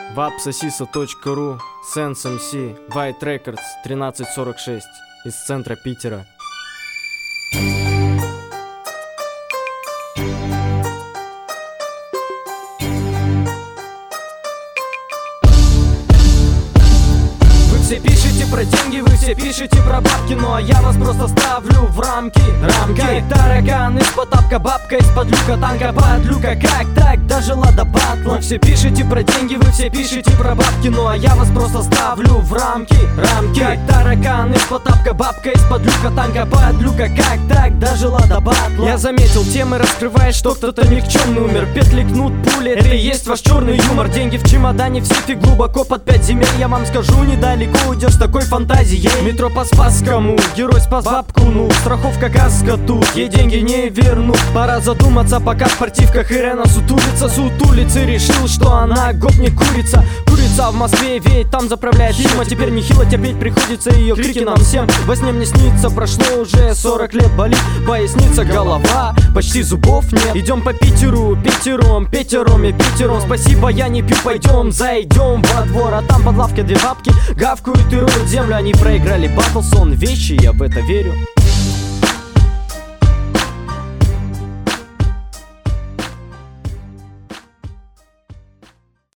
Vapsasisa.ru, Sense MC, White Records, 1346, из центра Питера. Все пишете про деньги, вы все пишете про бабки, ну а я вас просто ставлю в рамки. Как таракан из-под тапка, бабка из-под люка, танка под люка. Как так дожила до батла? Вы все пишете про деньги, вы все пишете про бабки, ну а я вас просто ставлю в рамки. Как таракан из-под тапка, бабка из-под люка, танка под люка. Как так дожила до батла? Я заметил, темы раскрываешь, что кто-то никчемный умер. Петли, кнут, пули, это и есть ваш черный юмор. Деньги в чемодане, в сейфе глубоко под 5 земель. Я вам скажу, недалеко уйдешь с такой фантазией. Метро по Спасскому, герой спас бабку, ну страховка каска тут, ей деньги не вернут. Пора задуматься, пока в спортивках Ирена сутулится. С улицы решил, что она гопник курица. Курица в Москве веет, там заправляет фильм. А теперь нехило терпеть приходится, ее крики нам всем во сне мне снится. Прошло уже 40 лет, болит поясница, голова, почти зубов нет. Идем по Питеру, пятером и пятером. Спасибо, я не пью, пойдем, зайдем во двор. А там под лавкой две бабки гавкают и роют землю. Они проиграли батл, сон, вещи, я в это верю.